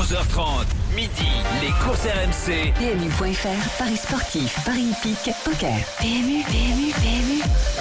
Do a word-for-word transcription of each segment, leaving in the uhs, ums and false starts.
onze heures trente, midi, les courses R M C. P M U point F R, Paris sportif, Paris hippique, poker. P M U, P M U, P M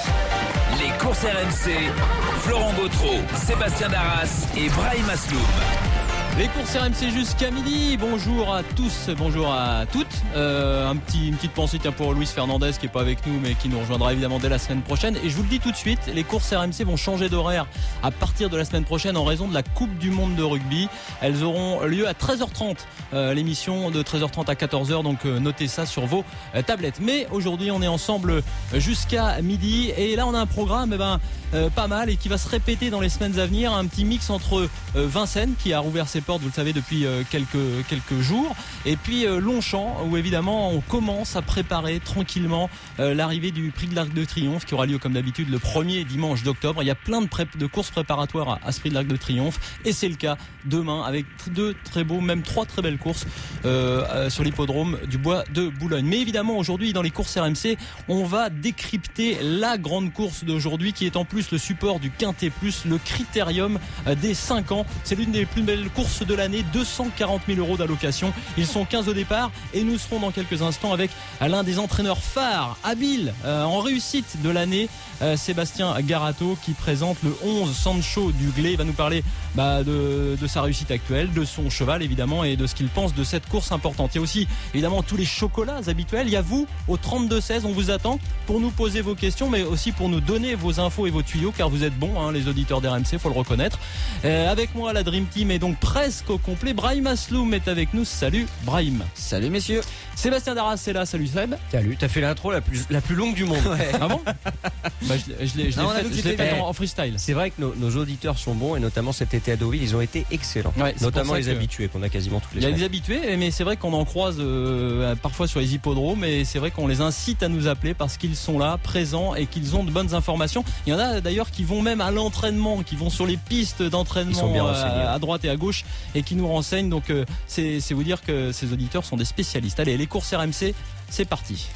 U. Les courses R M C, Florent Gautreau, Sébastien Darras et Brahim Asloum. Les courses R M C jusqu'à midi. Bonjour à tous, bonjour à toutes. Euh, un petit, une petite pensée tiens, pour Luis Fernandez qui est pas avec nous mais qui nous rejoindra évidemment dès la semaine prochaine. Et je vous le dis tout de suite, les courses R M C vont changer d'horaire à partir de la semaine prochaine en raison de la Coupe du Monde de rugby. Elles auront lieu à treize heures trente, euh, l'émission de treize heures trente à quatorze heures. Donc euh, notez ça sur vos euh, tablettes. Mais aujourd'hui on est ensemble jusqu'à midi et là on a un programme eh ben, euh, pas mal et qui va se répéter dans les semaines à venir. Un petit mix entre euh, Vincennes qui a rouvert ses vous le savez depuis euh, quelques quelques jours et puis euh, Longchamp où évidemment on commence à préparer tranquillement euh, l'arrivée du Prix de l'Arc de Triomphe qui aura lieu comme d'habitude le premier dimanche d'octobre. Il y a plein de, pré- de courses préparatoires à, à ce Prix de l'Arc de Triomphe et c'est le cas demain avec deux très beaux, même trois très belles courses euh, euh, sur l'hippodrome du Bois de Boulogne. Mais évidemment aujourd'hui dans les courses R M C on va décrypter la grande course d'aujourd'hui qui est en plus le support du Quintet Plus, le critérium euh, des cinq ans. C'est l'une des plus belles courses de l'année, deux cent quarante mille euros d'allocation. Ils sont quinze au départ et nous serons dans quelques instants avec l'un des entraîneurs phares, habiles, euh, en réussite de l'année, euh, Sébastien Garato qui présente le onze Sancho du Glé. Il va nous parler bah, de, de sa réussite actuelle, de son cheval évidemment et de ce qu'il pense de cette course importante. Il y a aussi évidemment tous les chocolats habituels. Il y a vous au trente-deux seize, on vous attend pour nous poser vos questions mais aussi pour nous donner vos infos et vos tuyaux car vous êtes bons hein, les auditeurs d'R M C, faut le reconnaître. Euh, avec moi la Dream Team est donc presque au complet. Brahim Asloum est avec nous. Salut Brahim. Salut messieurs. Sébastien Darras est là. Salut Seb. Salut. T'as fait l'intro la plus la plus longue du monde. Ouais. Ah bon bah, Je, je l'ai, je non, l'ai fait, je l'ai fait en, en freestyle. C'est vrai que nos, nos auditeurs sont bons et notamment cet été à Deauville, ils ont été excellents. Ouais, notamment les que... habitués qu'on a quasiment tous les. Il y a semaines. des habitués, mais c'est vrai qu'on en croise euh, parfois sur les hippodromes et c'est vrai qu'on les incite à nous appeler parce qu'ils sont là, présents et qu'ils ont de bonnes informations. Il y en a d'ailleurs qui vont même à l'entraînement, qui vont sur les pistes d'entraînement euh, à droite et à gauche et qui nous renseignent. Donc euh, c'est, c'est vous dire que ces auditeurs sont des spécialistes. Allez, les courses R M C, c'est parti.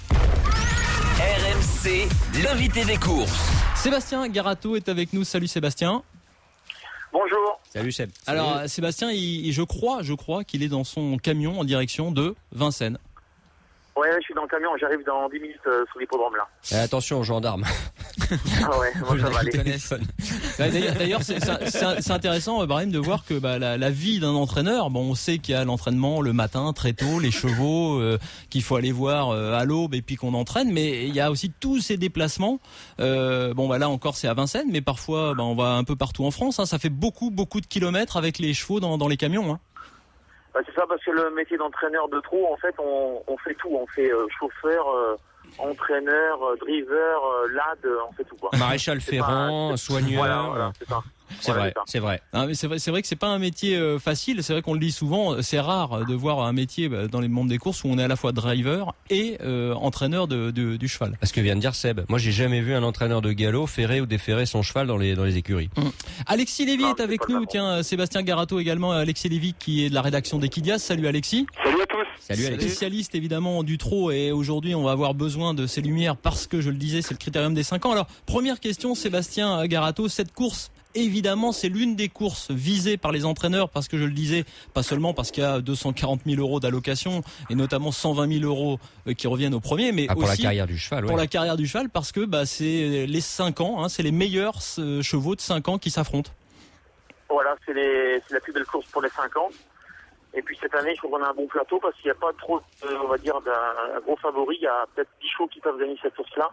R M C, l'invité des courses. Sébastien Garato est avec nous. Salut Sébastien. Bonjour. Salut Seb. Alors Salut. Sébastien, il, je crois, je crois qu'il est dans son camion en direction de Vincennes. Ouais, je suis dans le camion, j'arrive dans dix minutes euh, sur l'hippodrome là. Et attention aux gendarmes. Ah ouais, moi ça va aller. D'ailleurs, d'ailleurs c'est, c'est, c'est intéressant, Brahim, de voir que bah, la, la vie d'un entraîneur, bon, on sait qu'il y a l'entraînement le matin très tôt, les chevaux euh, qu'il faut aller voir euh, à l'aube et puis qu'on entraîne, mais il y a aussi tous ces déplacements. Euh, bon, bah là encore c'est à Vincennes, mais parfois bah, on va un peu partout en France. Hein, ça fait beaucoup, beaucoup de kilomètres avec les chevaux dans, dans les camions. Hein. Bah, c'est ça, parce que le métier d'entraîneur de trot, en fait, on, on fait tout. On fait euh, chauffeur, euh, entraîneur, euh, driver, euh, lad, euh, on fait tout quoi. Maréchal ferrant, pas, soigneur. Voilà, voilà, c'est ça. C'est voilà, vrai, c'est, c'est vrai. Ah, mais c'est vrai, c'est vrai que c'est pas un métier euh, facile. C'est vrai qu'on le dit souvent. C'est rare de voir un métier bah, dans les mondes des courses où on est à la fois driver et euh, entraîneur de, de, du cheval. Parce que vient de dire Seb. Moi, j'ai jamais vu un entraîneur de galop ferrer ou déferrer son cheval dans les dans les écuries. Mmh. Alexis Lévy non, est avec nous. Tiens, Sébastien Garato également. Alexis Lévy qui est de la rédaction d'Equidias. Salut Alexis. Salut à tous. Salut Alexis. Spécialiste évidemment du trot et aujourd'hui on va avoir besoin de ces lumières parce que je le disais c'est le critérium des cinq ans. Alors première question Sébastien Garato, cette course évidemment c'est l'une des courses visées par les entraîneurs parce que je le disais pas seulement parce qu'il y a deux cent quarante mille euros d'allocation et notamment cent vingt mille euros qui reviennent au premier mais ah, pour aussi la carrière du cheval, pour ouais. la carrière du cheval parce que bah, c'est les cinq ans, hein, c'est les meilleurs euh, chevaux de cinq ans qui s'affrontent. Voilà, c'est, les, c'est la plus belle course pour les cinq ans. Et puis cette année, je trouve qu'on a un bon plateau parce qu'il n'y a pas trop, euh, on va dire, d'un gros favori. Il y a peut-être dix chevaux qui peuvent gagner cette course-là.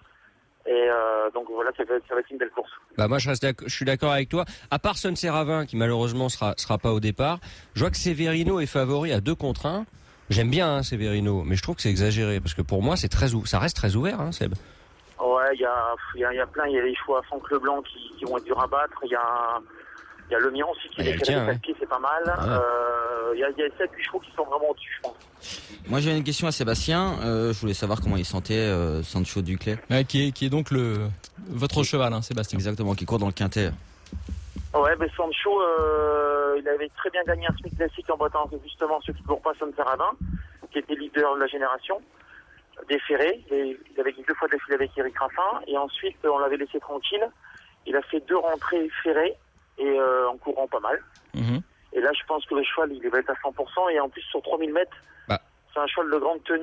Et euh, donc voilà, ça va, être, ça va être une belle course. Bah moi je reste, je suis d'accord avec toi. À part Sun Serravin qui malheureusement sera sera pas au départ, je vois que Severino est favori à deux contre un. J'aime bien hein, Severino, mais je trouve que c'est exagéré parce que pour moi c'est très ou... ça reste très ouvert, hein, Seb. Ouais, il y a il y a, y a plein, il y a les chevaux à Franck Leblanc qui, qui vont être durs à battre. Il y a il y a le mien aussi qui ah, est décalé de ouais. pied, c'est pas mal. Il ah. euh, y a, y a sept huit chevaux qui sont vraiment au-dessus, je pense. Moi j'ai une question à Sébastien, euh, je voulais savoir comment il sentait euh, Sancho Duclé. Ouais, qui est qui est donc le votre cheval, hein, Sébastien. Exactement, qui court dans le Quintet. Ouais, ben Sancho, euh, il avait très bien gagné un Smith Classic en battant justement ceux qui ne courent pas Sun Serravin, qui était leader de la génération, déféré. Il avait deux fois défilé avec Eric Raffin et ensuite on l'avait laissé tranquille. Il a fait deux rentrées ferrées et euh, en courant pas mal. Mmh. Et Et là, je pense que le cheval, il va être à cent pour cent. Et en plus, sur trois mille mètres, bah. c'est un cheval de grande tenue.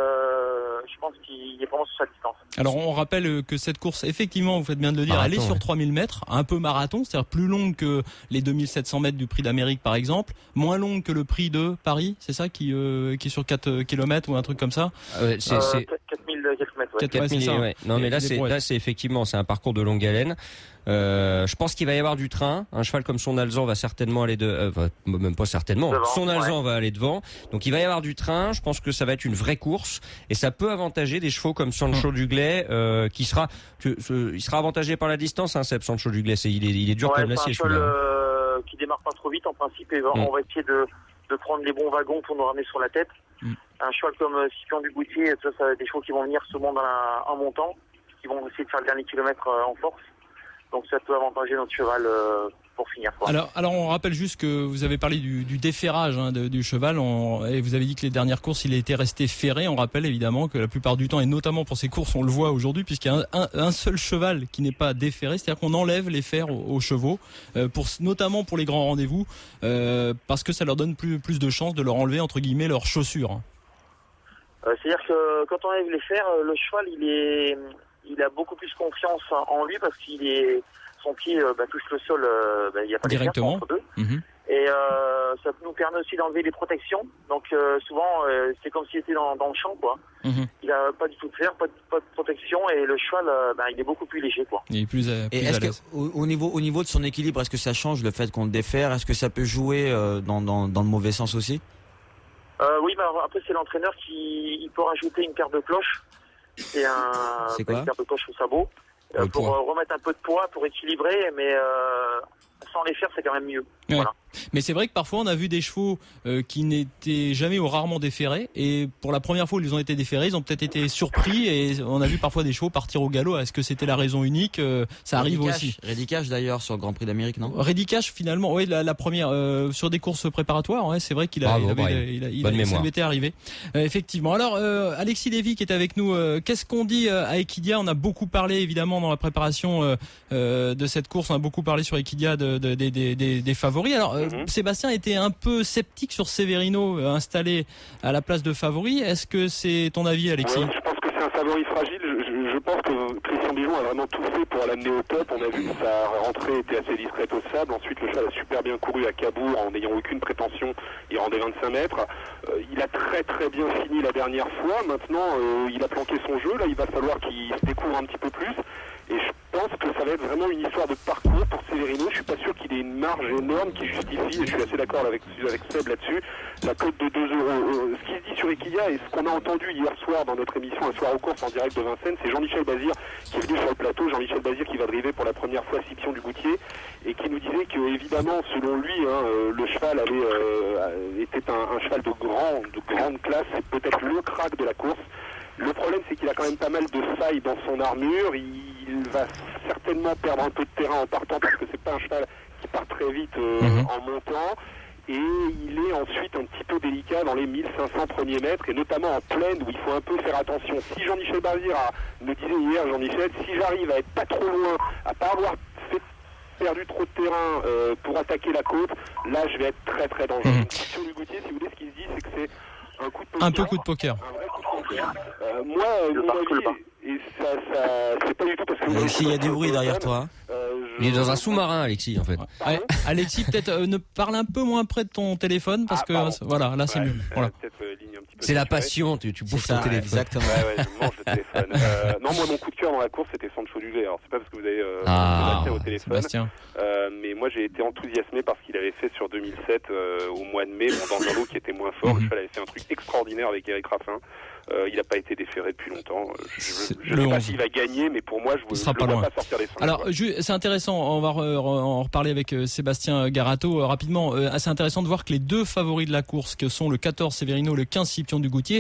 Euh, je pense qu'il est vraiment sur sa distance. Alors, on rappelle que cette course, effectivement, vous faites bien de le dire, marathon, elle est sur ouais. trois mille mètres, un peu marathon, c'est-à-dire plus longue que les deux mille sept cents mètres du Prix d'Amérique, par exemple, moins longue que le Prix de Paris, c'est ça, qui, euh, qui est sur quatre kilomètres ou un truc comme ça. Ah ouais, c'est, Euh, c'est... quatre mille quelques mètres, ouais. quatre- quatre ouais, c'est mille, ça. ouais. Non, mais là, c'est, là, c'est effectivement, c'est un parcours de longue haleine. Euh, je pense qu'il va y avoir du train. Un cheval comme son Alzan va certainement aller de, euh, va- même pas certainement. Devant, son Alzan ouais. va aller devant. Donc il va y avoir du train. Je pense que ça va être une vraie course et ça peut avantager des chevaux comme Sancho Duglet, euh, qui sera, que, ce, il sera avantagé par la distance. Hein, Seb, Sancho Duglet, c'est, il est, il est dur Ouais, comme c'est un l'acier, cheval celui-là. euh, qui démarre pas trop vite en principe. Et va- Mm. on va essayer de, de prendre les bons wagons pour nous ramener sur la tête. Mm. Un cheval comme euh, Scipion du Goutier, ça, ça, des chevaux qui vont venir souvent dans la, en montant, qui vont essayer de faire le dernier kilomètre euh, en force. Donc ça peut avantager notre cheval euh, pour finir. Quoi. Alors, alors, on rappelle juste que vous avez parlé du, du déferrage hein, de, du cheval on, et vous avez dit que les dernières courses, il a été resté ferré. On rappelle évidemment que la plupart du temps, et notamment pour ces courses, on le voit aujourd'hui, puisqu'il y a un, un, un seul cheval qui n'est pas déferré, c'est-à-dire qu'on enlève les fers aux, aux chevaux, euh, pour, notamment pour les grands rendez-vous, euh, parce que ça leur donne plus, plus de chances de leur enlever, entre guillemets, leurs chaussures. Euh, c'est-à-dire que quand on enlève les fers, euh, le cheval, il est, il a beaucoup plus confiance en lui parce qu'il est, son pied euh, bah, touche le sol, euh, bah, il n'y a pas de fer Directement. entre deux. Mm-hmm. Et euh, ça nous permet aussi d'enlever les protections. Donc euh, souvent, euh, c'est comme s'il était dans, dans le champ, quoi. Mm-hmm. Il a pas du tout de fer, pas de, pas de protection, et le cheval, euh, bah, il est beaucoup plus léger, quoi. Il est plus, euh, plus Et à est-ce que l'aise. au, au niveau au niveau de son équilibre, est-ce que ça change le fait qu'on le défère? Est-ce que ça peut jouer euh, dans, dans dans le mauvais sens aussi? Euh, oui, mais alors, après c'est l'entraîneur qui il peut rajouter une paire de cloches. C'est un C'est bah, quoi une paire de cloches au sabot euh, Le pour poids. euh, remettre un peu de poids, pour équilibrer, mais euh, sans les faire, c'est quand même mieux. Ouais. Voilà. Mais c'est vrai que parfois on a vu des chevaux euh, qui n'étaient jamais ou rarement déferrés, et pour la première fois où ils ont été déferrés, ils ont peut-être été surpris, et on a vu parfois des chevaux partir au galop. Est-ce que c'était la raison unique? Euh, Ça arrive Reddy aussi. Cash, Reddy Cash d'ailleurs sur le Grand Prix d'Amérique, non? Reddy Cash finalement, oui, la, la première euh, sur des courses préparatoires, ouais, c'est vrai qu'il a, Bravo, il avait, Brian. il a, il Bonne a, ça mémoire. lui était arrivé. Euh, effectivement. Alors euh, Alexis Lévy qui est avec nous, euh, qu'est-ce qu'on dit euh, à Equidia? On a beaucoup parlé évidemment dans la préparation euh, euh, de cette course, on a beaucoup parlé sur Equidia de, de, de, de, des, des favoris. Alors euh, Mhm. Sébastien était un peu sceptique sur Severino euh, installé à la place de favori. Est-ce que c'est ton avis, Alexis? Ouais, je pense que c'est un favori fragile. Je, je- je pense que Christian Bijon a vraiment tout fait pour l'amener au top. On a vu que sa rentrée était assez discrète au sable. Ensuite, le cheval a super bien couru à Cabourg en n'ayant aucune prétention. Il rendait vingt-cinq mètres. Euh, il a très très bien fini la dernière fois. Maintenant, euh, il a planqué son jeu. Là, il va falloir qu'il se découvre un petit peu plus. Et je pense que ça va être vraiment une histoire de parcours pour Severino. Je suis pas sûr qu'il ait une marge énorme qui justifie, et je suis assez d'accord avec, avec Seb là-dessus, la cote de deux euros. Euh, ce qui se dit sur Equidia et ce qu'on a entendu hier soir dans notre émission Un soir aux courses en direct de Vincennes, c'est Jean-Michel Bazir qui est venu sur le plateau. Jean-Michel Bazir qui va driver pour la première fois Scipion du Goutier et qui nous disait que, évidemment, selon lui, hein, euh, le cheval avait, euh, était un, un cheval de, grand, de grande classe. C'est peut-être le crack de la course. Le problème, c'est qu'il a quand même pas mal de failles dans son armure. Il va certainement perdre un peu de terrain en partant parce que c'est pas un cheval qui part très vite euh, Mhm. en montant. Et il est ensuite un petit peu délicat dans les mille cinq cents premiers mètres, et notamment en plaine où il faut un peu faire attention. Si Jean-Michel Bazir a, me disait hier, Jean-Michel, si j'arrive à être pas trop loin, à pas avoir fait perdu trop de terrain euh, pour attaquer la côte, là je vais être très très dangereux. Mhm. Donc, sur du Goutier, si vous voulez, ce qui se dit, c'est que c'est un coup de poker. Un peu coup de poker. Un vrai coup de poker. Euh, moi, euh, Le mon parc, le avis, parc. et ça, ça, c'est pas du tout parce que... Alexis, il y a du bruit derrière toi. Euh, je- Il est dans un sous-marin, Alexis, en fait. Ouais. Alexis, peut-être euh, ne parle un peu moins près de ton téléphone parce Ah, que pardon. voilà, là c'est Ouais, mieux. euh, Voilà. peut-être, euh, ligne un petit peu C'est la saturée. passion, tu, tu C'est bouffes ton ça, téléphone. exactement. Ouais, ouais, je mange le téléphone. Euh, non, moi, mon coup de cœur dans la course, c'était Sancho Duglet. Alors, c'est pas parce que vous avez euh, Ah, Sébastien au téléphone, Sébastien. euh, mais moi, j'ai été enthousiasmé par ce qu'il avait fait sur deux mille sept euh, au mois de mai, bon, dans un lot qui était moins fort. Mhm. Le cheval avait fait un truc extraordinaire avec Eric Raffin. Euh, il n'a pas été déféré depuis longtemps. Euh, Je C'est ne le sais pas onze. s'il va gagner, mais pour moi, je Il ne sera le pas vois loin. pas sortir des cinq. Alors, quoi. ju- c'est intéressant. On va re- re- en reparler avec euh, Sébastien Garato euh, rapidement. Euh, c'est intéressant de voir que les deux favoris de la course, que sont le quatorze Severino, le quinze Scipion du Goutier,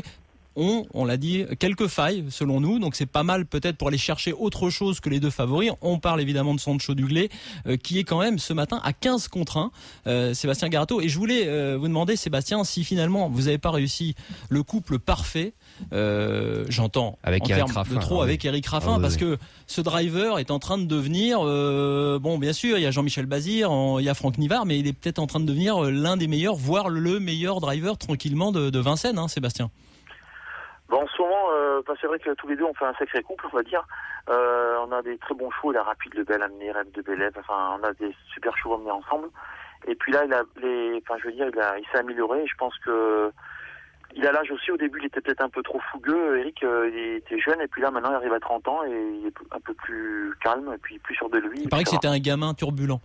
ont, on l'a dit, quelques failles selon nous. Donc c'est pas mal peut-être pour aller chercher autre chose que les deux favoris. On parle évidemment de Sancho Duglé euh, qui est quand même ce matin à quinze contre un, euh, Sébastien Garato. Et je voulais euh, vous demander, Sébastien, si finalement vous n'avez pas réussi le couple parfait, euh, j'entends avec en Eric termes Raffin, de trop ah avec oui. Eric Raffin, Ah oui, parce oui. que ce driver est en train de devenir, euh, bon bien sûr il y a Jean-Michel Bazir, il y a Franck Nivard, mais il est peut-être en train de devenir l'un des meilleurs, voire le meilleur driver tranquillement de, de Vincennes, hein, Sébastien. Bon, en ce moment, euh, bah, c'est vrai que tous les deux on fait un sacré couple, on va dire. Euh, on a des très bons chevaux, la Rapide, le Bel amené, Rêve de Bélève, enfin on a des super chevaux amenés ensemble. Et puis là, il a les, enfin je veux dire, il a, il s'est amélioré. Je pense que il a l'âge aussi. Au début, il était peut-être un peu trop fougueux. Eric, euh, il était jeune, et puis là maintenant, il arrive à trente ans et il est un peu plus calme, et puis plus sûr de lui. Il paraît que c'était un gamin turbulent.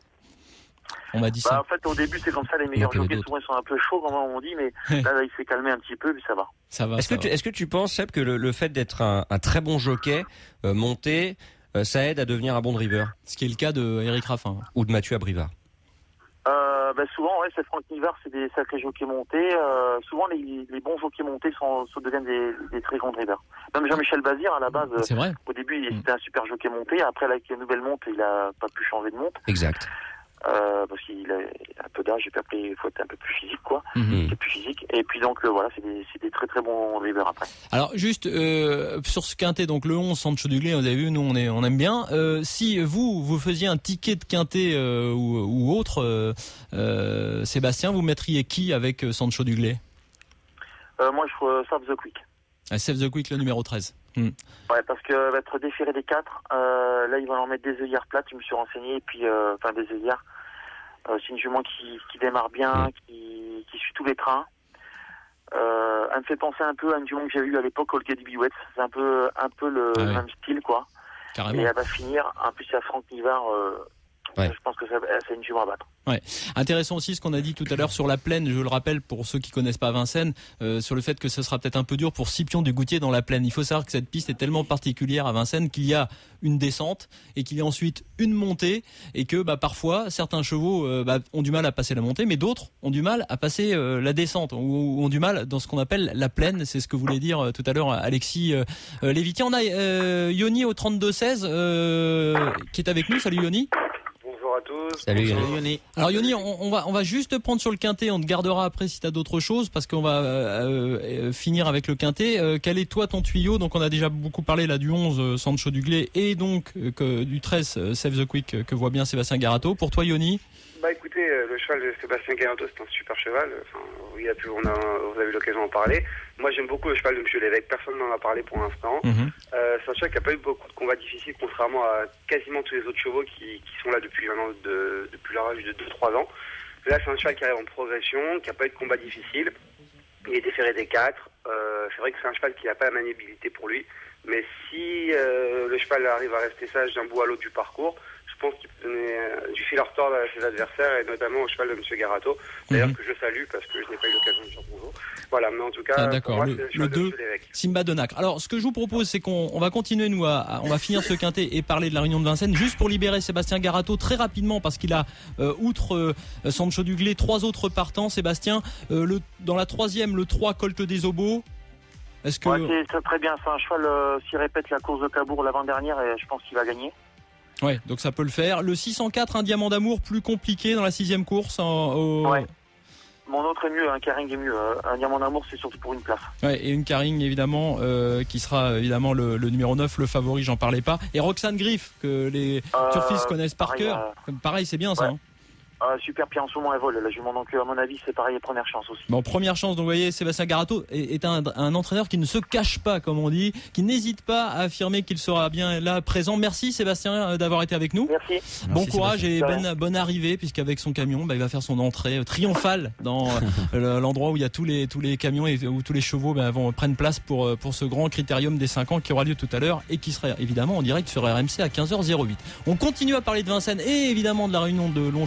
On m'a dit bah, ça. En fait, au début, c'est comme ça, les meilleurs jockeys, souvent, ils sont un peu chauds, comme on dit, mais là, là, il s'est calmé un petit peu, puis ça va. Ça va. Est-ce ça que, va. tu, est-ce que tu penses, Seb, que le, le fait d'être un, un très bon jockey euh, monté, euh, ça aide à devenir un bon driver? Ce qui est le cas de Eric Raffin. Ou de Mathieu Abrivard? Euh, bah, souvent, ouais, c'est Franck Nivard, c'est des sacrés jockeys montés. Euh, souvent, les, les bons jockeys montés sont, sont deviennent des, des très grands drivers. Même Jean-Michel Bazir, à la base, C'est vrai. au début, il était un super jockey monté. Après, avec les nouvelles montes, il a pas pu changer de monte. Exact. Euh, parce qu'il a un peu d'âge, et puis après, il faut être un peu plus physique, quoi. Mhm. C'est plus physique. Et puis, donc, euh, voilà, c'est des, c'est des très très bons drivers après. Alors juste euh, sur ce quintet, donc le onze Sancho Duglé, vous avez vu, nous on est on aime bien. Euh, si vous vous faisiez un ticket de quintet euh, ou, ou autre, euh, euh, Sébastien, vous mettriez qui avec Sancho Duglé? Euh, moi, je trouve Save the Quick. Ah, Save the Quick, le numéro treize. Hmm. Ouais, parce que va être déféré des quatre. Euh, là, ils vont en mettre des œillères plates. Je me suis renseigné, et puis euh, enfin des œillères. Euh, c'est une jument qui, qui démarre bien, qui, qui suit tous les trains. Euh, elle me fait penser un peu à une jument que j'ai eue à l'époque, Olga Biouette. C'est un peu, un peu le Ah oui. même style, quoi. Carrément. Et elle va finir. En plus, il y a Franck Nivard. Euh, Ouais. Je pense que ça, c'est une jument à battre. Ouais. Intéressant aussi ce qu'on a dit tout à l'heure sur la plaine, je le rappelle pour ceux qui connaissent pas Vincennes, euh, sur le fait que ce sera peut-être un peu dur pour Scipion du Goutier dans la plaine. Il faut savoir que cette piste est tellement particulière à Vincennes qu'il y a une descente et qu'il y a ensuite une montée, et que bah, parfois certains chevaux euh, bah, ont du mal à passer la montée, mais d'autres ont du mal à passer euh, la descente, ou, ou ont du mal dans ce qu'on appelle la plaine. C'est ce que voulait dire euh, tout à l'heure Alexis euh, euh, Lévitier. On a euh, Yoni au trente-deux seize euh, qui est avec nous. Salut Yoni. Bonjour à tous. Salut, Salut, Yoni. Yoni. Alors Yoni, on, on va on va juste te prendre sur le quintet, on te gardera après si tu as d'autres choses, parce qu'on va euh, euh, finir avec le quintet. Euh, quel est toi ton tuyau? Donc on a déjà beaucoup parlé là du onze euh, Sancho Duglé, et donc euh, que, du treize euh, Save the Quick euh, que voit bien Sébastien Garato. Pour toi Yoni? Bah écoutez, euh, le cheval de Sébastien Garato, c'est un super cheval. Enfin, il a pu, on a, vous avez eu l'occasion d'en parler. Moi, j'aime beaucoup le cheval de Monsieur Lévesque. Personne n'en a parlé pour l'instant. Mhm. Euh, c'est un cheval qui n'a pas eu beaucoup de combats difficiles, contrairement à quasiment tous les autres chevaux qui, qui sont là depuis maintenant de, depuis leur âge de deux trois ans. Là, c'est un cheval qui arrive en progression, qui n'a pas eu de combat difficile. Il est déféré des quatre. Euh, c'est vrai que c'est un cheval qui n'a pas la maniabilité pour lui. Mais si euh, le cheval arrive à rester sage d'un bout à l'autre du parcours, je pense qu'il peut donner euh, du fil à retordre à ses adversaires, et notamment au cheval de Monsieur Garato, d'ailleurs Mhm. que je salue parce que je n'ai pas eu l'occasion de dire bonjour. Voilà, mais en tout cas, Ah, pour d'accord. moi, Le- c'est le le cheval de deux. Monsieur Lévesque. Simba de Nacre. Alors, ce que je vous propose, c'est qu'on on va continuer, nous, à, à- on va finir ce quintet et parler de la réunion de Vincennes, juste pour libérer Sébastien Garato très rapidement, parce qu'il a, euh, outre euh, Sancho Duglé, trois autres partants. Sébastien, euh, le, dans la troisième, le trois Colt des Obos. Est-ce que... Ouais, c'est, c'est très bien. C'est un cheval, euh, s'il répète la course de Cabourg l'avant-dernière, et je pense qu'il va gagner. Ouais, donc ça peut le faire. Le six cent quatre, un diamant d'amour plus compliqué dans la sixième course. En, au... Ouais. Mon autre est mieux, un Caring est mieux. Un diamant d'amour, c'est surtout pour une place. Ouais, et une Caring évidemment euh, qui sera évidemment le, le numéro neuf, le favori, j'en parlais pas. Et Roxane Griff, que les Euh, turfistes connaissent par pareil, cœur. Pareil, c'est bien ça. ouais. Hein. Euh, super, puis en ce moment elle vole, la jument, donc euh, à mon avis c'est pareil, première chance aussi. Bon, première chance, donc vous voyez, Sébastien Garato est, est un, un entraîneur qui ne se cache pas, comme on dit, qui n'hésite pas à affirmer qu'il sera bien là présent. Merci Sébastien euh, d'avoir été avec nous. Merci. Bon Merci, courage Sébastien. et bonne, bonne arrivée, puisqu'avec son camion, bah, il va faire son entrée euh, triomphale dans euh, l'endroit où il y a tous les tous les camions et où tous les chevaux bah, vont prendre place pour euh, pour ce grand critérium des cinq ans qui aura lieu tout à l'heure et qui sera évidemment en direct sur R M C à quinze heures zéro huit. On continue à parler de Vincennes et évidemment de la réunion de Longchamp demain.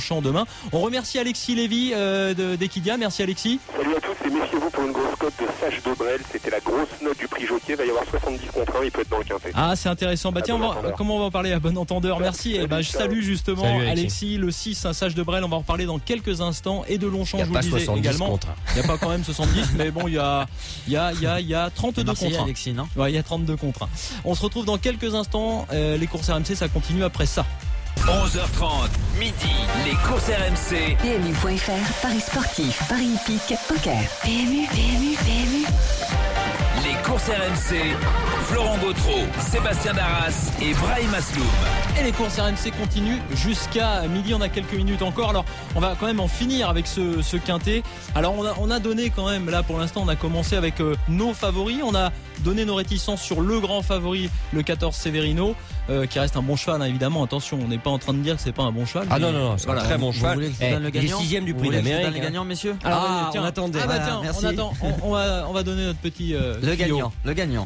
On remercie Alexis Lévy euh, de, d'Equidia. Merci Alexis. Salut à tous et méfiez-vous pour une grosse cote de Sage de Brel. C'était la grosse note du prix jockey. Il va y avoir soixante-dix contre un. Il peut être dans le quintet. Ah, c'est intéressant. Bah, tiens, on va, comment on va en parler à bon entendeur? Merci. Et bah, je salue justement Salut, Alexis. Alexis. Le six, un Sage de Brel. On va en reparler dans quelques instants. Et de Longchamp, Il je n'y a vous pas le disais soixante-dix également. contre. Il n'y a pas quand même soixante-dix, mais bon, il y a, il y a, il y a, il y a trente-deux Marseillais, contre un. Alexis, non? Ouais, il y a trente-deux contre un. On se retrouve dans quelques instants. Euh, les courses R M C, ça continue après ça. onze heures trente, midi, les courses R M C. P M U point F R, Paris sportif, Paris hippique, poker. P M U, P M U, P M U. Les courses R M C, Florent Gautreau, Sébastien Darras et Brahim Asloum. Et les courses R M C continuent jusqu'à midi. On a quelques minutes encore. Alors, on va quand même en finir avec ce, ce quintet. Alors, on a, on a donné quand même, là pour l'instant, on a commencé avec euh, nos favoris. On a donné nos réticences sur le grand favori, le quatorze Severino, euh, qui reste un bon cheval, hein, évidemment. Attention, on n'est pas en train de dire que c'est pas un bon cheval. Ah mais, non, non, non, c'est voilà. un très bon Vous cheval. voulez que je vous Eh, donne le il est gagnant? sixième du Vous prix voulez que je vous d'Amérique. donne le hein. gagnant, messieurs? Alors, Ah, tiens, on attendait. Ah bah Voilà, tiens, merci. on attend. On, on va, on va donner notre petit euh, Le tuyau. gagnant, le gagnant.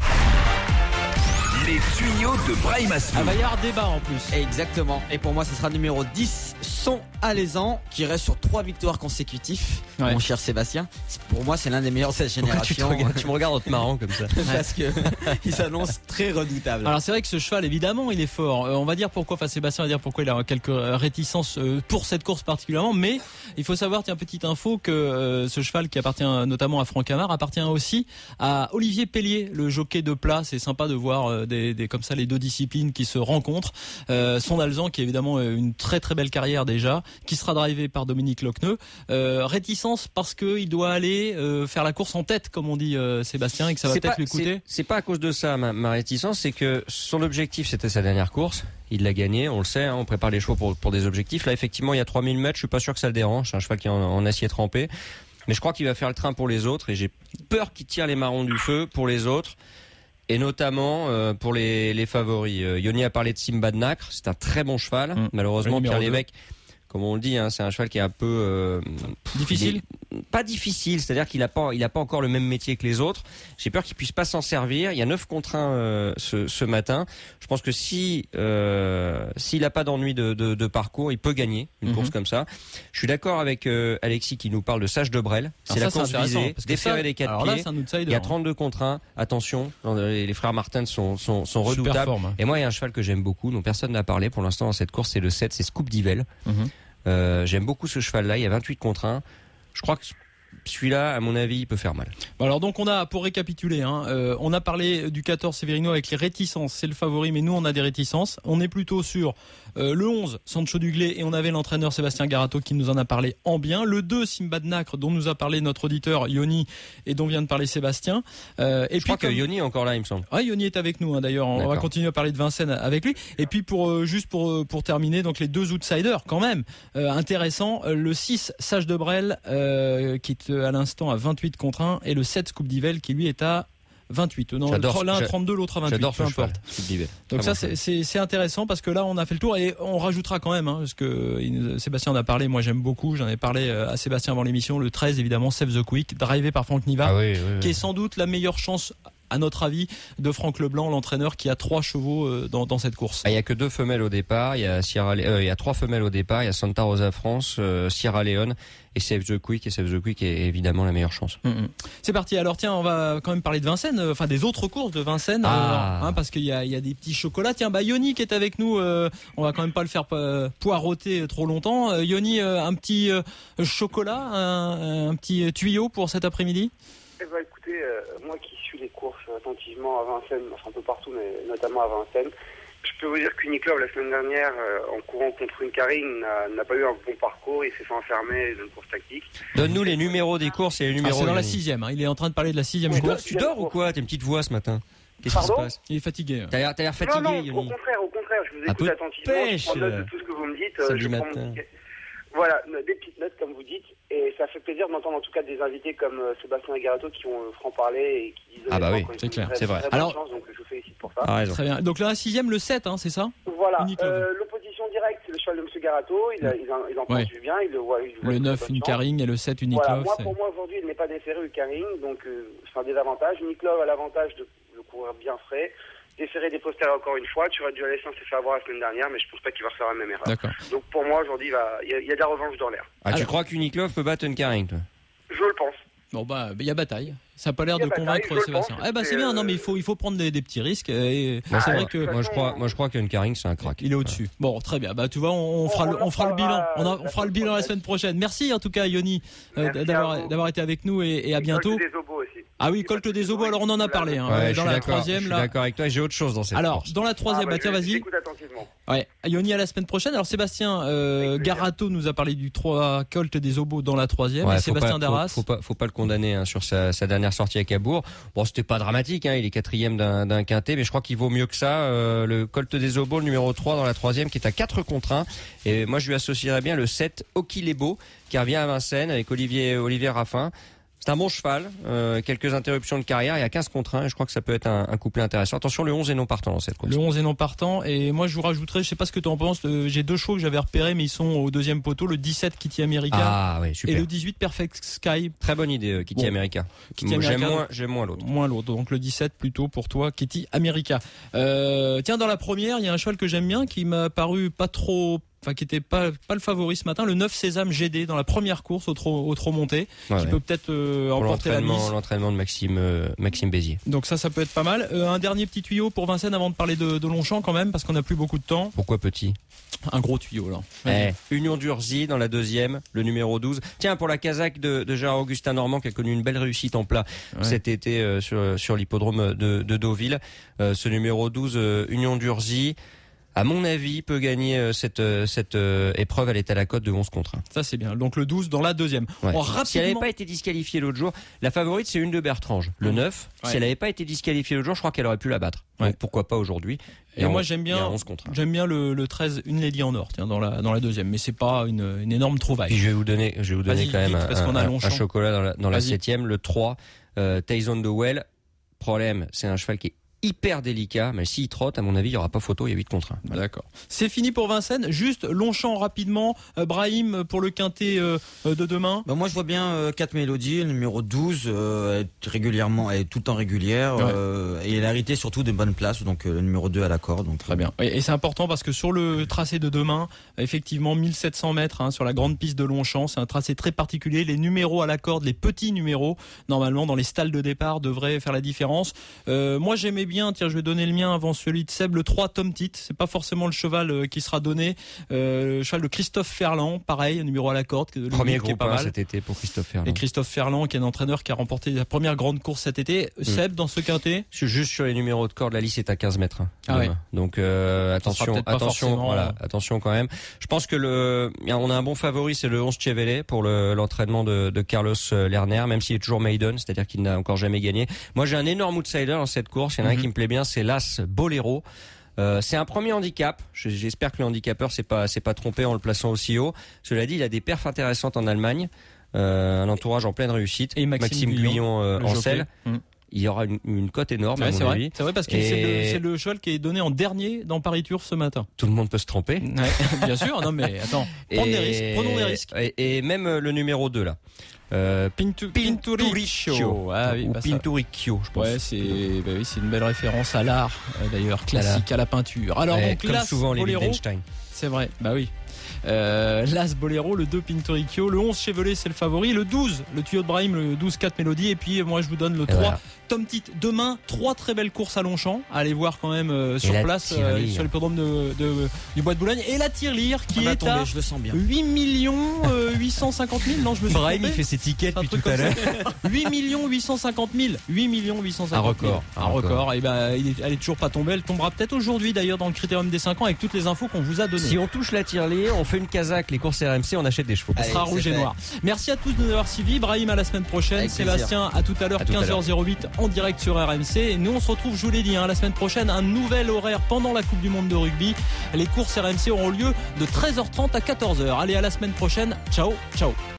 Les tuyaux de Brahim Ah, Asloum. va y avoir débat en plus. Exactement. Et pour moi, ce sera le numéro dix, Son Alaisan, qui reste sur trois victoires consécutives. Ouais. Mon cher Sébastien. Pour moi, c'est l'un des meilleurs de cette Pourquoi tu, te génération. regardes, tu me regardes en te marrant comme ça? Parce que il s'annonce très redoutable. Alors c'est vrai que ce cheval, évidemment, il est fort. Euh, on va dire pourquoi, enfin Sébastien va dire pourquoi il a quelques réticences euh, pour cette course particulièrement. Mais il faut savoir, tiens, petite info, que euh, ce cheval qui appartient notamment à Franck Amar appartient aussi à Olivier Pellier, le jockey de plat. C'est sympa de voir euh, des, des comme ça les deux disciplines qui se rencontrent. Euh, Son Alaisan, qui est évidemment une très très belle carrière déjà, qui sera drivé par Dominique Lochneux. Euh, réticence parce que il doit aller euh, faire la course en tête, comme on dit euh, Sébastien, et que ça va C'est peut-être pas- lui coûter. C'est c'est pas à cause de ça ma, ma réticence, c'est que son objectif c'était sa dernière course. Il l'a gagné, on le sait, hein, on prépare les chevaux pour, pour des objectifs. Là effectivement il y a trois mille mètres, je suis pas sûr que ça le dérange, c'est un cheval qui est en, en acier trempé. Mais je crois qu'il va faire le train pour les autres et j'ai peur qu'il tire les marrons du feu pour les autres. Et notamment euh, pour les, les favoris. Euh, Yoni a parlé de Simba de Nacre, c'est un très bon cheval. Mmh. Malheureusement, Le numéro Pierre deux. Lévesque, comme on le dit, hein, c'est un cheval qui est un peu euh, Difficile. il est pas difficile, c'est-à-dire qu'il a pas, il a pas encore le même métier que les autres. J'ai peur qu'il puisse pas s'en servir. Il y a neuf contre un euh, ce, ce matin. Je pense que si euh, s'il a pas d'ennui de, de, de parcours, il peut gagner une Mhm. course comme ça. Je suis d'accord avec euh, Alexis qui nous parle de Sage de Brel. C'est Alors la ça, course intéressant, visée, parce que déféré ça, des quatre alors là, pieds. c'est un outsider. Il y a trente-deux contre un. Attention, les, les frères Martin sont, sont, sont Super redoutables. forme, hein. Et moi, il y a un cheval que j'aime beaucoup, dont personne n'a parlé pour l'instant dans cette course, c'est le sept, c'est Scoop Divel. Mhm. Euh, j'aime beaucoup ce cheval-là, il y a vingt-huit contre un. Je crois que celui-là, à mon avis, il peut faire mal. Bon, alors donc on a, pour récapituler, hein, euh, on a parlé du quatorze Severino avec les réticences, c'est le favori, mais nous on a des réticences. On est plutôt sur euh, le onze Sancho Duglé et on avait l'entraîneur Sébastien Garato qui nous en a parlé en bien. Le deux Simba de Nacre dont nous a parlé notre auditeur Yoni et dont vient de parler Sébastien. Euh, et Je puis crois que comme- Yoni est encore là, il me semble. Ouais, Yoni est avec nous, hein, d'ailleurs. On va D'accord. continuer à parler de Vincennes avec lui. Et puis pour euh, juste pour euh, pour terminer, donc les deux outsiders quand même euh, intéressant. Euh, le six Sage de Brel euh, qui est euh, à l'instant à vingt-huit contre un et le sept Scoop Divel qui lui est à vingt-huit. Non, J'adore l'un à ce- trente-deux, l'autre à vingt-huit. J'adore peu ce cheval. importe. Scoop Divel. Donc Très ça bon c'est, c'est c'est intéressant parce que là on a fait le tour et on rajoutera quand même hein, parce que il nous- Sébastien en a parlé. Moi j'aime beaucoup. J'en ai parlé euh, à Sébastien avant l'émission. Le treize évidemment Save the Quick, drivé par Franck Niva, Ah oui, oui, oui. qui est sans doute la meilleure chance à notre avis de Franck Leblanc, l'entraîneur qui a trois chevaux euh, dans, dans cette course. Ah, il y a que deux femelles au départ. Il y a Sierra, Le- euh, il y a trois femelles au départ. Il y a Santa Rosa France, euh, Sierra Leone et Save the Quick. Et Save the Quick est évidemment la meilleure chance. Mm, mm. C'est parti. Alors tiens, on va quand même parler de Vincennes, euh, enfin des autres courses de Vincennes, Ah. euh, hein, parce qu'il y a, il y a des petits chocolats. Tiens, bah Yoni qui est avec nous, euh, on va quand même pas le faire euh, poireauter trop longtemps. Euh, Yoni, euh, un petit euh, chocolat, un, un petit tuyau pour cet après-midi. Eh ben, écoutez, euh, moi qui suis les courses attentivement à Vincennes, enfin un peu partout, mais notamment à Vincennes, je peux vous dire qu'Uniclub, la semaine dernière, euh, en courant contre une carine, n'a, n'a pas eu un bon parcours. Il s'est fait enfermer dans une course tactique. Donne-nous les numéros des courses et les Ah, numéros. c'est dans la Yoni. sixième. Hein. Il est en train de parler de la sixième Tu, course. dors- tu dors ou quoi? T'as une petite voix ce matin. Qu'est-ce qui se Pardon passe? Il est fatigué. T'as l'air, t'as l'air fatigué, non, non, au Yoni. contraire, au contraire, je vous Un écoute peu de attentivement, pêche, je prends note euh, de tout ce que vous me dites. euh, samedi je prends matin. mon ticket. Voilà, des petites notes comme vous dites, et ça fait plaisir d'entendre en tout cas des invités comme euh, Sébastien Garato qui ont euh, franc-parler et qui disent Ah bah oui, honnêtement qu'ils c'est ont clair, une vraie- c'est vrai. vraie bonne Alors- chance, donc je vous félicite pour ça. Ah, raison. Très bien. Donc là, la sixième, le sept, hein, c'est ça? Voilà, Uniclub. euh, l'opposition directe, c'est le cheval de M. Garato, il, a, il, en, il en Ouais. conduit bien, il le voit. Il voit Le une neuf, très bonne une chance. Caring et le sept, une Voilà, Niclov. moi, c'est- pour moi aujourd'hui, il n'est pas déféré au Caring, donc euh, c'est un désavantage. Uniclub a l'avantage de, de courir bien frais. déféré des postérieurs encore une fois. Tu aurais dû laisser s'est fait avoir la semaine dernière, mais je pense pas qu'il va refaire la même erreur. D'accord. Donc pour moi, aujourd'hui, il, va... il, y a, il y a de la revanche dans l'air. Ah, tu Alors... crois qu'Uniqlo peut battre Hünkaring, toi? Je le pense. Bon bah il y a bataille. Ça n'a pas l'air Il y a de bataille, convaincre je le Sébastien. pense, Eh ben c'est et bien, euh, non mais il faut il faut prendre des, des petits risques. Et Moi, c'est c'est vrai vrai que moi je crois, moi je crois qu'Hünkaring c'est un crack. il est au-dessus. Bon, très bien. Bah tu vois, on, on fera On le, on fera le bilan. On, a- on la fera le semaine bilan la prochaine. semaine prochaine. Merci en tout cas Yoni euh, Merci à d'avoir vous. d'avoir été avec nous et, et à bientôt. Colte des obos aussi. Ah oui, Colte des obos. Alors on en a parlé hein, Ouais, je dans suis la d'accord. Je troisième suis là. d'accord avec toi. J'ai autre chose dans cette Alors course. dans la troisième, Ah, bah bah, tiens je- vas-y. J'écoute attentivement. Ouais, Yoni à la semaine prochaine. Alors Sébastien euh, Avec plaisir. Garato nous a parlé du trois Colte des obos dans la troisième. Ouais, et faut Sébastien pas, faut- Darras. Faut, pas, faut pas le condamner hein, sur sa, sa dernière sortie à Cabourg. Bon, c'était pas dramatique, hein, il est quatrième d'un, d'un quintet, mais je crois qu'il vaut mieux que ça. Euh, le Colte des Obos, le numéro trois dans la troisième, qui est à quatre contre un. Et moi, je lui associerais bien le sept Okilebo, qui revient à Vincennes avec Olivier, Olivier Raffin. C'est un bon cheval, euh, quelques interruptions de carrière, il y a quinze contre un, et je crois que ça peut être un, un couplet intéressant. Attention, le onze est non partant dans cette course. Le onze est non partant. Et moi, je vous rajouterais, je sais pas ce que tu en penses, euh, j'ai deux chevaux que j'avais repérés, mais ils sont au deuxième poteau. Le dix-sept, Kitty America. Ah ouais, super. Et le dix-huit, Perfect Sky. Très bonne idée, euh, Kitty Bon. America. Kitty Moi, America, J'aime moins, donc- j'aime moins l'autre. Moins l'autre. Donc le dix-sept plutôt pour toi, Kitty America. Euh, tiens, dans la première, il y a un cheval que j'aime bien qui m'a paru pas trop, enfin qui était pas pas le favori ce matin, le neuf Sésame G D dans la première course au trot, au trot monté, Ouais, qui ouais. peut peut-être euh, Pour emporter la l'entraînement, mise. l'entraînement de Maxime, euh, Maxime Bézier. Donc ça, ça peut être pas mal. Euh, un dernier petit tuyau pour Vincennes avant de parler de, de Longchamp quand même, parce qu'on n'a plus beaucoup de temps. Pourquoi petit? Un gros tuyau là. Eh, Union d'Urzy dans la deuxième, le numéro douze. Tiens, pour la Kazakh de, de Gérard Augustin Normand qui a connu une belle réussite en plat Ouais. cet été euh, sur, sur l'hippodrome de, de Deauville. Euh, ce numéro douze, euh, Union d'Urzy, à mon avis, peut gagner euh, cette, euh, cette euh, épreuve. Elle est à la cote de onze contre un. Ça c'est bien. Donc le douze dans la deuxième. Ouais. Oh, Si elle n'avait rapidement. pas été disqualifiée l'autre jour, la favorite c'est une de Bertrange, le neuf. Ouais. Si elle n'avait pas été disqualifiée l'autre jour, je crois qu'elle aurait pu la battre. Ouais. Donc pourquoi pas aujourd'hui? Et en- moi j'aime il y a bien, onze contre un. j'aime bien le, le treize, une Lady en or, tiens, dans la dans la deuxième. Mais c'est pas une, une énorme trouvaille. Puis je vais vous donner, je vais vous donner Vas-y, quand même vite, un, parce qu'on a un- Longchamp. un chocolat dans la, dans la Vas-y. septième, le trois, euh, Tyson de Well. Problème, c'est un cheval qui est hyper délicat, mais s'il trotte, à mon avis, il y aura pas photo, il y a huit contre un. Voilà. D'accord. C'est fini pour Vincennes. Juste Longchamp rapidement. Euh, Brahim pour le quintet euh, euh, de demain. Bah moi je vois bien euh, quatre Mélodies, le numéro douze, euh, est régulièrement, elle est tout le temps régulière, Ouais. euh, et elle a hérité surtout de bonnes places, donc euh, le numéro deux à l'accord. Donc Très bien. Et, et c'est important parce que sur le tracé de demain, effectivement, mille sept cents mètres hein, sur la grande piste de Longchamp, c'est un tracé très particulier. Les numéros à la corde, les petits numéros, normalement dans les stalles de départ, devraient faire la différence. Euh, moi, j'aimais bien. Tiens, je vais donner le mien avant celui de Seb, le trois Tom Tit. C'est pas forcément le cheval euh, qui sera donné. Euh, le cheval de Christophe Ferland, pareil, numéro à la corde, le Premier huit qui est groupe pas un mal. cet été pour Christophe Ferland. Et Christophe Ferland, qui est un entraîneur qui a remporté la première grande course cet été. Seb, dans ce quintet. Je suis juste sur les numéros de corde, la liste est à quinze mètres. hein, Ah demain. ouais. Donc euh, Ça sera attention, peut-être pas attention, forcément, voilà, euh, attention quand même. Je pense que le, on a un bon favori, c'est le onze Chevele pour le, l'entraînement de, de Carlos Lerner, même s'il est toujours maiden, c'est-à-dire qu'il n'a encore jamais gagné. Moi, j'ai un énorme outsider dans cette course. Il y en a Mhm. un qui me plaît bien, c'est l'As Bolero. Euh, c'est un premier handicap. Je- J'espère que le handicapeur s'est pas, s'est pas trompé en le plaçant aussi haut. Cela dit, il a des perfs intéressantes en Allemagne. Euh, un entourage en pleine réussite. Et Maxime Guyon, Guyon euh, le en jockey. selle. Mm. Il y aura une, une cote énorme, à Ouais, mon c'est vrai. avis. C'est vrai parce que Et- c'est le, c'est le cheval qui est donné en dernier dans Paris Tour ce matin. Tout le monde peut se tromper. Ouais, bien sûr. Non mais attends, prenons des risques. Prenons des risques. Et, et même euh, le numéro deux là. Euh, Pintu, Pinturicchio. Ah oui, ou bah ça- Pinturicchio, je pense. Ouais, c'est bah oui, c'est une belle référence à l'art euh, d'ailleurs classique à la peinture. Alors Ouais, donc comme l'As souvent les Bolero, Wittgenstein. c'est vrai. Bah oui. Euh, L'As Bolero, le deux Pinturicchio, le onze Chevrolet c'est le favori, le douze le tuyau de Brahim, le douze quatre Mélodie et puis moi je vous donne le Et trois voilà. Tom Tit. Demain, trois très belles courses à Longchamp. Allez voir quand même euh, sur la place euh, tirelire. sur l'hippodrome de, de, du Bois de Boulogne et la tirelire qui on va est tomber, à je le sens bien. huit millions huit cent cinquante mille. Non, je me suis Brahim, trompé. il fait ses tickets Un depuis truc tout à comme l'heure. ça. huit millions huit cent cinquante mille. huit millions huit cent cinquante mille. Un record. Un Un record. record. Et ben, il est- elle est toujours pas tombée. Elle tombera peut-être aujourd'hui d'ailleurs dans le critérium des cinq ans avec toutes les infos qu'on vous a données. Si on touche la tirelire, on fait une Kazakh, les courses R M C, on achète des chevaux. Ce sera Allez, rouge c'est et fait. noir. Merci à tous de nous avoir suivis. Brahim à la semaine prochaine. Avec plaisir. Sébastien à tout à l'heure, À tout à quinze heures zéro huit en direct sur R M C. Et nous, on se retrouve, je vous l'ai dit, hein, la semaine prochaine, un nouvel horaire pendant la Coupe du Monde de rugby. Les courses R M C auront lieu de treize heures trente à quatorze heures. Allez, à la semaine prochaine. Ciao, ciao.